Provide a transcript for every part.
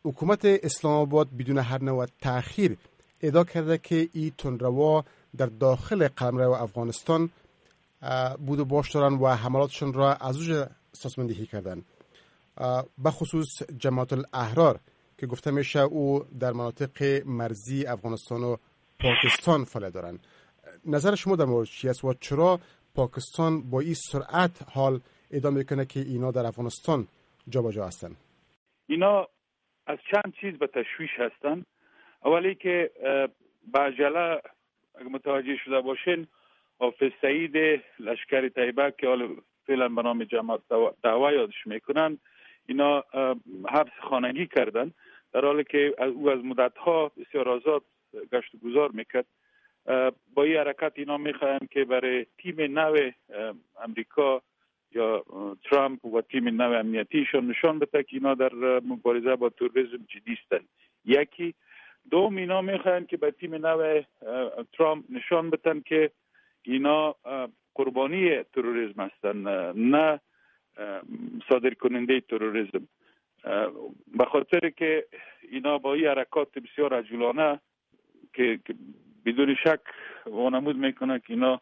حکومت اسلام آباد بدون هر نوع تأخیر ادعا کرده که این تندروا در داخل قلمرو افغانستان بود و باش دارن و حملاتشون را از اوج سازماندهی کردن. بخصوص جماعت الاحرار که گفته میشه او در مناطق مرزی افغانستان و پاکستان فعالیت دارن. نظر شما در مورد چی است و چرا پاکستان با این سرعت حال ادعا میکنه که اینا در افغانستان جابجا هستن؟ اینا از چند چیز به تشویش هستن. اولی که با عجله اگه متوجه شده باشین حافظ سعید لشکر طیبه که حالا فعلا به نام جماعت دعوا یادش میکنن، اینا حبس خانگی کردن در حالی که او از مدتها بسیار آزاد گشت و گذار میکرد. با این حرکت اینا میخواهند که برای تیم نو امریکا یا ترامپ و تیم نو امنیتیشون نشان بده که اینا در مبارزه با تروریسم جدی هستند. یکی. دوم، اینا میخواهند که به تیم نو ترامپ نشان بدن که اینا قربانی تروریسم هستند، نه صادر کننده تروریسم. به خاطر که اینا با این حرکات بسیار عجولانه که بدون شک وانمود میکنه که اینا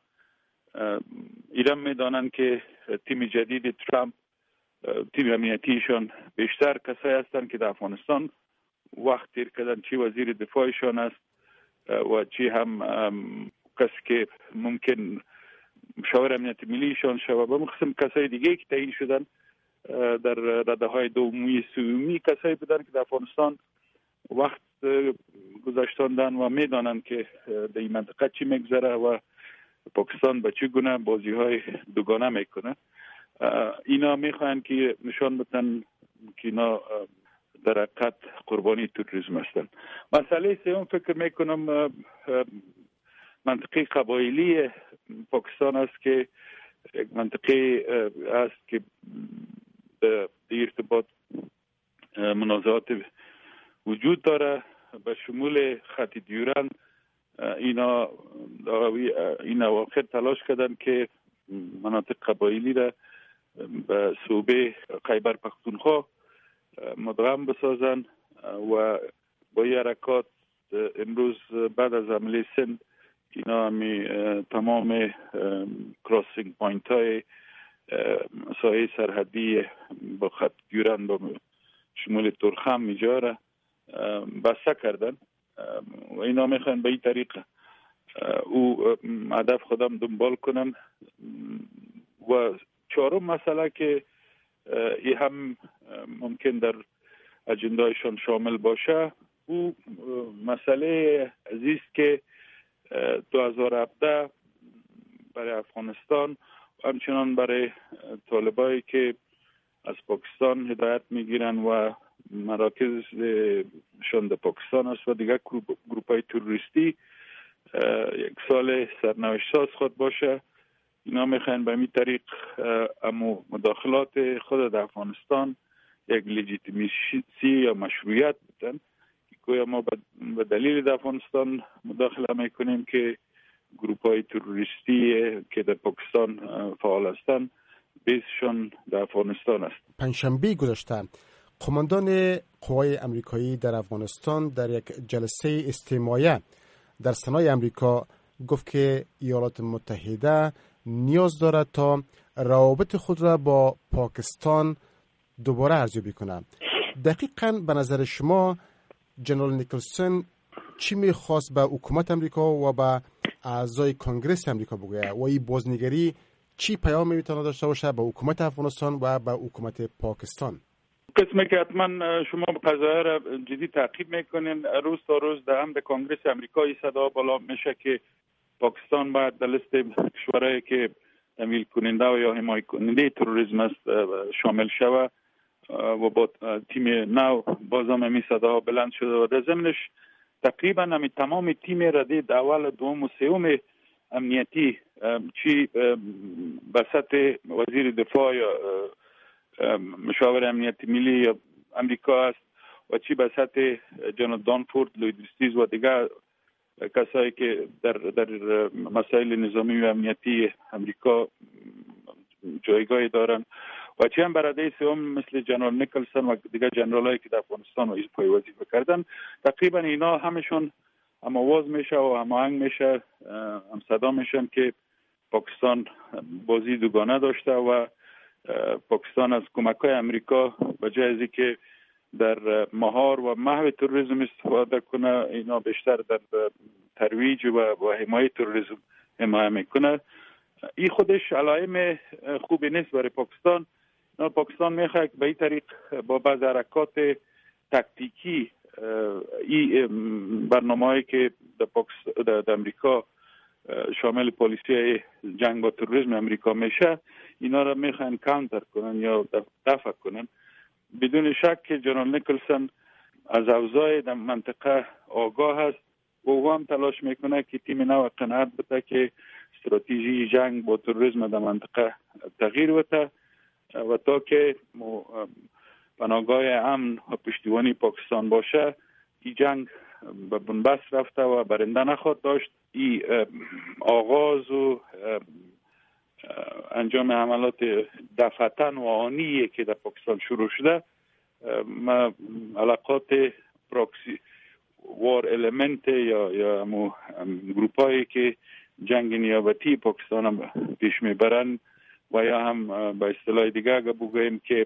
ایران میدانند که تیم جدید ترامپ، تیم امنیتیشون بیشتر کسایی هستند که در افغانستان وقت تیر کردن، چی وزیر دفاعشون است و چی هم کسی که ممکن مشاور امنیت ملیشون شود و مقسم کسای دیگه که تعیین شدن در رده های دومی سومی، کسایی بودن که در افغانستان وقت گذاشتاندن و میدانند که در این منطقه چی میگذره و پاکستان به چه گونه بازی های دوگانه میکنه. اینا میخواهند که نشان بدن که اینا در حقیقت قربانی تروریسم هستند. مسئله سوم فکر میکنم منطقه قبایلی پاکستان است که یک منطقه است که در ارتباط منازعات وجود داره به شمول خط دیورن. اینا این اواخر تلاش کردن که مناطق قبایلی را به صوبه خیبر پختونخوا مدغم بسازن و با این حرکات امروز بعد از حمله سند اینا همی تمام کراسینگ پوینت های ساحه سرحدی با خط دیورن با شمول ترخم میجاره بسته کردن و اینا میخوان به این طریق او هدف خودم دنبال کنن. و چهارم مسئله که ای هم ممکن در اجندایشان شامل باشه، او مسئله عزیز که 2017 برای افغانستان و همچنان برای طالبایی که از پاکستان هدایت میگیرن و مراکزشان در پاکستان است و دیگر گروپ های تروریستی یک سال سرنوشت ساز خود باشه. اینا میخواین به این طریق امو مداخلات خود در افغانستان یک لجیتیمیسی یا مشروعیت بدن که گویا ما به دلیل در افغانستان مداخله میکنیم که گروپ های تروریستی که در پاکستان فعال هستند بیسشون در افغانستان است. پنجشنبه گذشته قماندان قوای امریکایی در افغانستان در یک جلسه استماعیه در سنای امریکا گفت که ایالات متحده نیاز دارد تا روابط خود را با پاکستان دوباره ارزیابی کنه. دقیقاً به نظر شما جنرال نیکلسون چی میخواست به حکومت امریکا و به اعضای کنگرس امریکا بگوید و این بازنگری چی پیام میتونه داشته باشه به حکومت افغانستان و به حکومت پاکستان؟ قسمی که حتما شما قضایه را جدی تعقیب میکنین، روز تا روز در هم در کنگرس امریکایی صدا بالا میشه که پاکستان باید در لیست کشورهایی که تمویل کننده و یا حمایت کننده تروریسم است شامل شود و با تیم نو بازم همی صدا بلند شده و در ضمنش تقریبا همی تمام تیم رده اول دوم و سوم امنیتی چی بسط وزیر دفاع یا مشاور امنیت ملی یا امریکا است و چی بسط جنرال دانفورد، لوید استیز و دیگر کسایی که در مسائل نظامی و امنیتی امریکا جایگاهی دارن و چه هم برادر سوم مثل جنرال نیکلسون و دیگر جنرالایی که در افغانستان و پای وظیفه کردن، تقریبا اینا همشون هم آواز میشه و هماهنگ میشه، هم صدا میشن که پاکستان بازی دوگانه داشته و پاکستان از کمک‌های امریکا به جای از اینکه در مهار و محو تروریسم استفاده کنه، اینا بیشتر در ترویج و حمایت تروریسم حمایت میکنه. این خودش علائم خوبی نیست برای پاکستان. پاکستان میخواد به این طریق با بعض حرکات تاکتیکی این برنامه‌ای که در امریکا شامل پالیسی جنگ با تروریسم امریکا میشه، اینا را میخوان کانتر کنن یا دفع کنن. بدون شک که جنرال نیکلسون از اوضاع در منطقه آگاه است و او هم تلاش میکنه که تیم نو قناعت بده که استراتژی جنگ با تروریسم در منطقه تغییر بده و تا که پناهگاه امن و پشتیبانی پاکستان باشه، این جنگ به بنبست رفته و برنده نخواهد داشت. این آغاز و انجام عملات دفعتن و آنیه که در پاکستان شروع شده، علاقات پراکسی وار المنت یا گروپایی که جنگ نیابتی پاکستان هم پیش میبرن و یا هم به اصطلاح دیگه اگه بگوییم که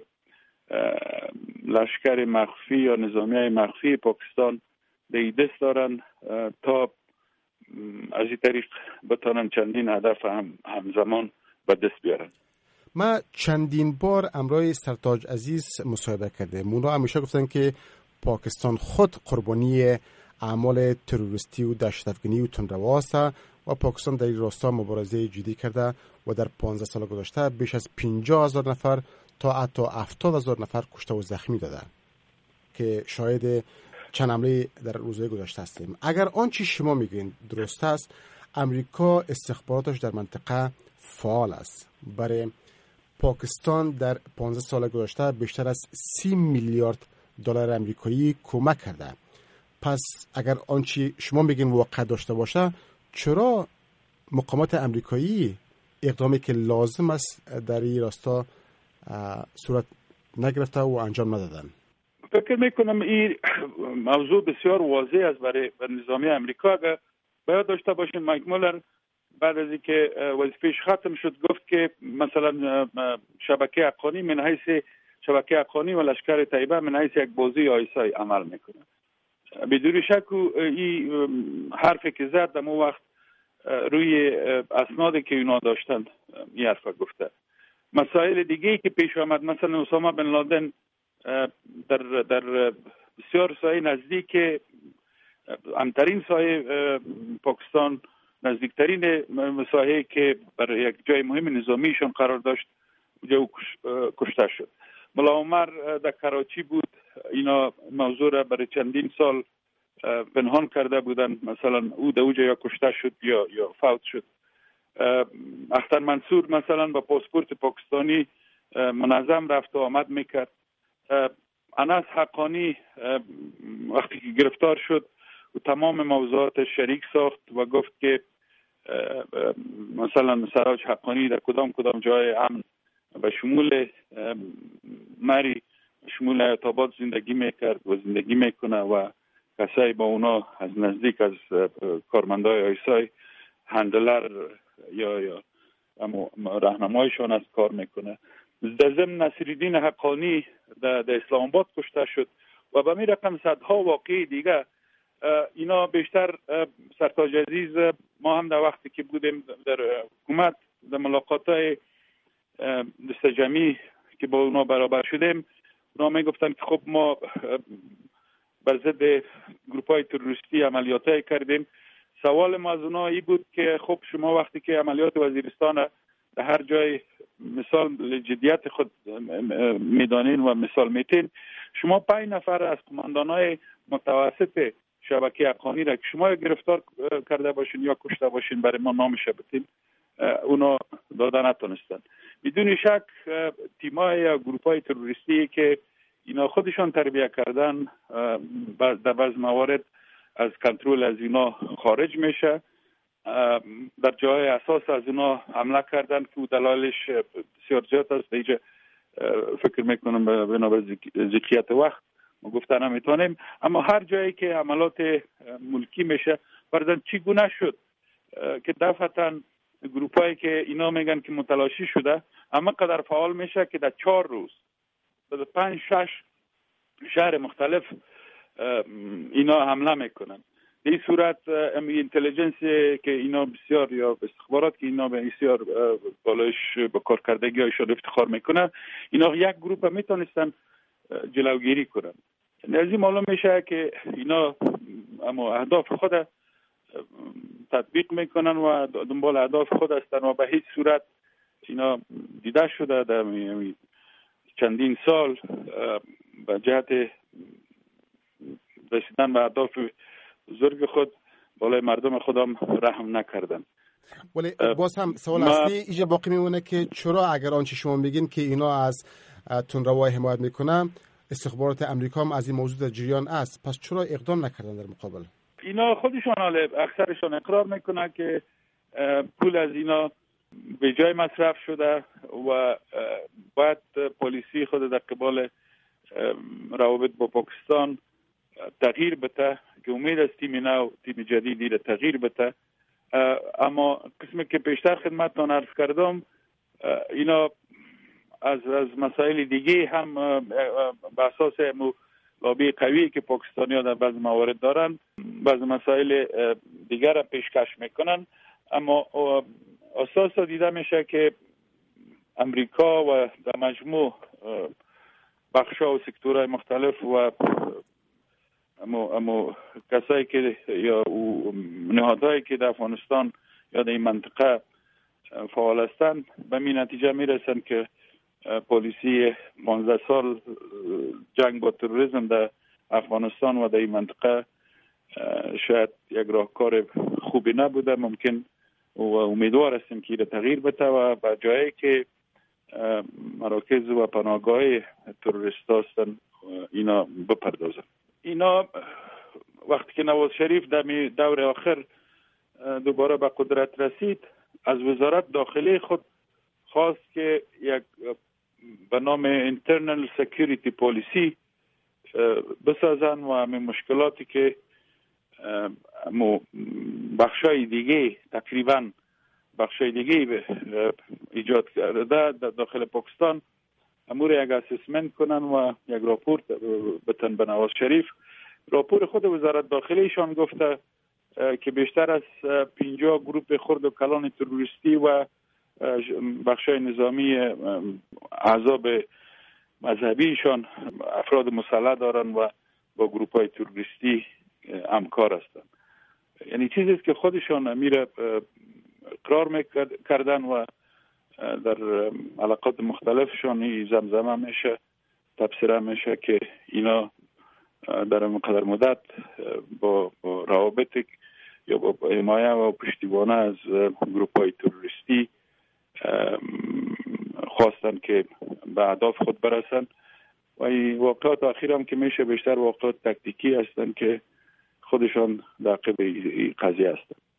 لشکر مخفی یا نظامیه مخفی پاکستان در دست دارن تا از این طریق بتانن چندین هدف همزمان به دست بیارن. ما چندین بار امرای سرتاج عزیز مصاحبه کرده. اونا همیشه گفتن که پاکستان خود قربانی اعمال تروریستی و دهشت‌افکنی و تندرواست و پاکستان در این راستا مبارزه جدی کرده و در 15 سال گذشته بیش از 50,000 نفر تا حتی 70,000 نفر کشته و زخمی داده که شاهد چند حمله در روزهای گذشته هستیم. اگر آنچه شما میگین درست است، امریکا استخباراتش در منطقه فعال است. برای پاکستان در 15 سال گذشته بیشتر از 30 میلیارد دلار امریکایی کمک کرده. پس اگر آنچه شما میگین واقع داشته باشه، چرا مقامات امریکایی اقدامی که لازم است در این راستا صورت نگرفته و انجام ندادن؟ فکر میکنم این موضوع بسیار واضح است برای نظامی امریکا. اگر باید داشته باشین مایک مولر بعد از اینکه وظیفه‌اش ختم شد گفت که مثلا شبکه حقانی من حیث شبکه حقانی و لشکر طیبه من حیث یک بازی آیسای عمل میکنه. بدون شک این حرفی که زد در اون وقت روی اسنادی که اونا داشتن این حرف گفته. مسائل دیگه که پیش آمد، مثلا اسامه بن لادن در بسیار سایه نزدیک امترین سایه پاکستان، نزدیکترین سایه که برای یک جای مهم نظامیشون قرار داشت، اونجا کشته شد. ملا عمر در کراچی بود. اینا موضوع را برای چندین سال پنهان کرده بودن، مثلا او در اونجا یا کشته شد یا فوت شد. اختر منصور مثلا با پاسپورت پاکستانی منظم رفت و آمد میکرد. انس حقانی وقتی که گرفتار شد و تمام موضوعات شریک ساخت و گفت که مثلا سراج حقانی در کدام جای امن به شمول مری شمول حیات آباد زندگی میکرد و زندگی میکنه و کسایی با اونا از نزدیک از کارمندای آیسای هندلر یا راهنمایشان از کار میکنه. در ضمن نصیرالدین حقانی در اسلام آباد کشته شد و به می رقم صدها واقعی دیگه. اینا بیشتر سرتاج عزیز، ما هم در وقتی که بودیم در حکومت در ملاقاتای دست جمعی که با اونا برابر شدیم، اونا می گفتن که خب ما بر ضد گروپای تروریستی عملیاتای کردیم. سوال ما از اونا ای بود که خب شما وقتی که عملیات وزیرستان در هر جای مثال جدیت خود میدانین و مثال میتین، شما 5 نفر از قماندانای متوسط شبکه حقانی را که شما گرفتار کرده باشین یا کشته باشین برای ما نامش بتین، اونا داده نتونستن. بدون شک تیمای یا گروپای تروریستی که اینا خودشان تربیه کردن در بعض موارد از کنترل از اینا خارج میشه. در جای اساس از اینا حمله کردن که دلایلش بسیار زیاد است. اینجا فکر میکنم بنابر ذکیت وقت ما گفتن نمیتونیم، اما هر جایی که عملات ملکی میشه فرضاً چگونه شد که دفعتاً گروپایی که اینا میگن که متلاشی شده اما قدر فعال میشه که در 4 روز در 5-6 شهر مختلف اینا حمله میکنن. در این صورت اینتلیجنس که اینا بسیار یا استخبارات که اینا بسیار بالایش با کارکردگی هایشان افتخار میکنن، اینا یک گروه میتونستن جلوگیری کنن. از این معلوم میشه که اینا اما اهداف خود تطبیق میکنن و دنبال اهداف خود هستن و به هیچ صورت اینا دیده شده در چندین سال به جهت رسیدن به اهداف بزرگ خود بالای مردم خودم رحم نکردن. ولی باز هم سوال اصلی اینجا باقی میمونه که چرا اگر آنچه شما میگین که اینا از تندروای حمایت میکنن، استخبارات امریکا هم از این موضوع در جریان است، پس چرا اقدام نکردن در مقابل؟ اینا خودشان اکثرشان اقرار میکنن که پول از اینا به جای مصرف شده و باید پلیسی خود در قبال روابط با پاکستان تغییر بده که امید است تیم نو تیم جدیدی را تغییر بده. اما قسمی که پیشتر خدمتتان عرض کردم اینا از مسائل دیگه هم به اساس لابی قوی که پاکستانی ها در بعض موارد دارن بعض مسائل دیگر را پیشکش میکنن، اما اساس دیده میشه که امریکا و در مجموع بخشا و سکتورهای مختلف و اما کسایی که یا نهادهایی که در افغانستان یا در این منطقه فعال هستند به این نتیجه میرسن که پالیسی 15 سال جنگ با تروریسم در افغانستان و در این منطقه شاید یک راهکار خوبی نبوده. ممکن و امیدوار هستیم که این تغییر بده و به جایی که مراکز و پناهگاه تروریست هستن اینا بپردازن. اینا وقتی که نواز شریف در دور آخر دوباره به قدرت رسید از وزارت داخلی خود خواست که یک به نام Internal Security Policy بسازن و همین مشکلاتی که بخشای دیگه تقریبا بخشای دیگه ایجاد کرده در داخل پاکستان امور یک اسسمنت کنن و یک راپورت بتن به نواز شریف. راپور خود وزارت داخلیشان گفته که بیشتر از 50 گروپ خرد و کلان تروریستی و بخشای نظامی احزاب مذهبیشان افراد مسلح دارن و با گروپ های تروریستی همکار هستند. یعنی چیزی است که خودشان امیر اقرار میکردن و در علاقات مختلفشان زمزمه میشه تفسیره میشه که اینا در مقدر مدت با روابط یا با حمایه و پشتیبانه از گروپ های تروریستی خواستن که به اهداف خود برسن و این واقعات اخیر هم که میشه بیشتر واقعات تکتیکی هستن که خودشان در عقب قضیه هستن.